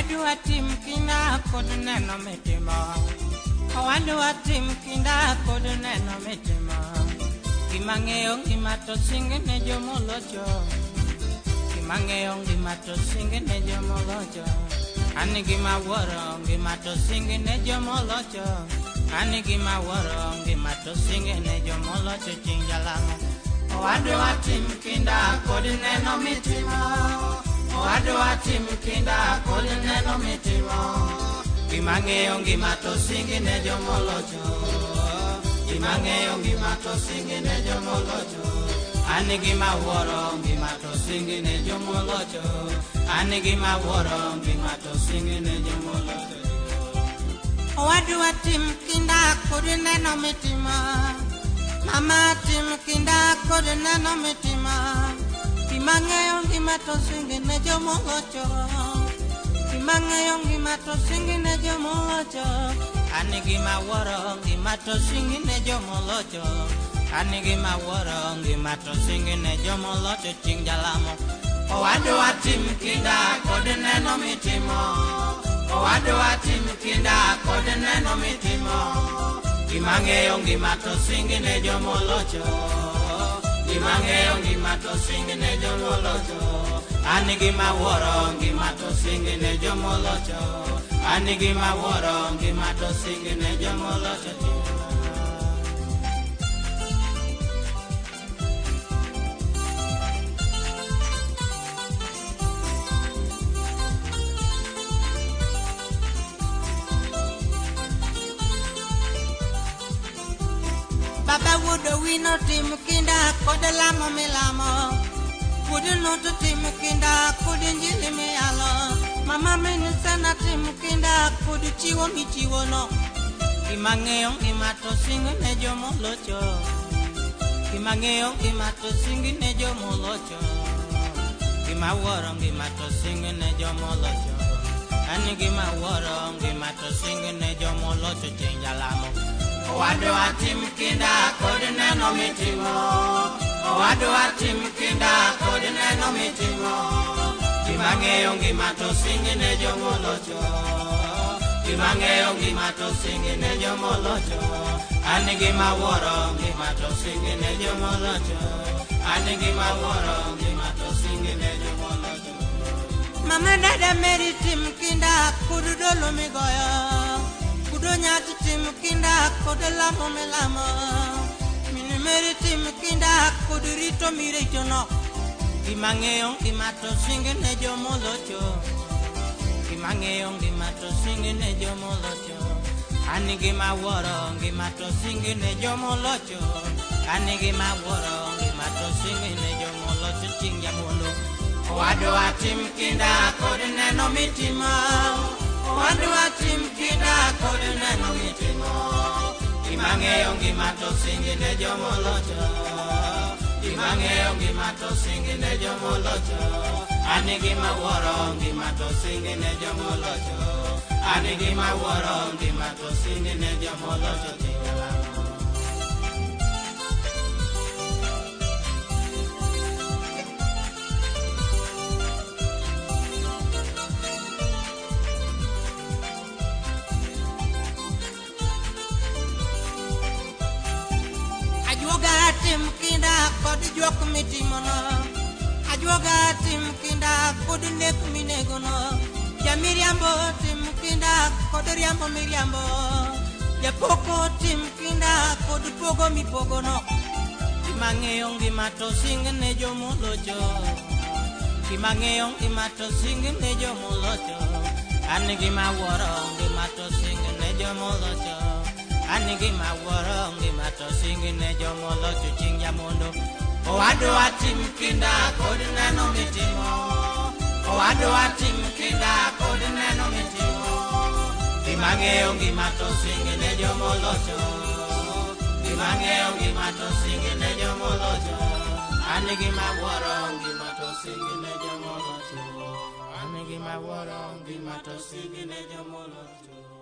Owadwa tim kinda kod neno mitimo. Owadwa tim kinda kod neno mitimo. Gimang'eyo ngima to singene jomolocho. Gimang'eyo ngima to singene jomolocho. Ani gima wuoro ngima to singene jomolocho. Ani gima wuoro ngima to singene jomolocho ching jalamo. Owadwa tim kinda kod neno mitimo. Owadwa tim kinda kod neno mitimo. Gimang'eyo ngima to singene jomolocho. Gimang'eyo ngima to singene jomolocho. Ani gima wuoro ngima to singene jomolocho. Ani gima wuoro ngima to singene jomolocho. Owadwa tim kinda kod neno mitimo. Mama tim kinda kod neno mitimo. Gimang'eyo ngima to singene jomolocho. Gimang'eyo ngima to singene jomolocho. Ani gima wuoro ngima to singene jomolocho. Ani gima wuoro ngima to singene jomolocho ching jalamo. Owadwa tim kinda kod neno mitimo. Owadwa tim kinda kod neno mitimo. Gimang'eyo ngima to singene jomolocho. Gimang'eyo ngima to singene jomolocho. Ani gima wuoro ngima to singene jomolocho. Ani gima wuoro ngima to singene jomolocho. Baba wudo wino tim kinda kod lamo milamo. Wudo noto tim kinda kod njili miyalo. Mama minisana tim kinda kod chiwo michiwo no. Gimang'eyo ngima to singene jomolocho. Gimang'eyo ngima to singene jomolocho. Gima wuoro ngima to singene jomolocho. Ani gima wuoro ngima to singene jomolocho ching jalamo. Owadwa tim kinda kod neno mitimo. Owadwa tim kinda kod neno mitimo. Gimang'eyo ngima to singene jomolocho. Gimang'eyo ngima to singene jomolocho. Ani gima wuoro ngima to singene jomolocho. Ani gima wuoro ngima to singene jomolocho. Mama dada Mary tim kinda kod dolo migoyo. Kudo nyati tim kinda kod lamo milamo. Mini Mary tim kinda kod rito mirito no. Gimang'eyo ngima to singene jomolocho. Gimang'eyo ngima to singene jomolocho. Ani gima wuoro ngima to singene jomolocho. Ani gima wuoro ngima to singene jomolocho ching jamondo. Owadwa tim kinda kod neno mitimo. Owadwa tim kinda kod neno mitimo. Gimang'eyo ngima to singene jomolocho. Gimang'eyo ngima to singene jomolocho. Ani gima wuoro ngima to singene jomolocho. Ani gima wuoro ngima to singene jomolocho tingala. Ajuoga tim kinda kod juok mitimo no. Ajuoga tim kinda kod nek minego no. Jamiriambo tim kinda kod riambo miriambo. Japoko tim kinda kod pogo mipogo no. Gimang'eyo ngima to singene jomolocho. Gimang'eyo ngima to singene jomolocho. Ani gima wuoro ngima to singene jomolocho. Ani gima wuoro ngima to singene jomolocho ching jamondo. Owadwa tim kinda kod neno mitimo. Owadwa tim kinda kod neno mitimo. Gimang'eyo ngima to singene jomolocho. Gimang'eyo ngima to singene jomolocho. Ani gima wuoro ngima to singene jomolocho. Ani gima wuoro ngima to singene jomolocho.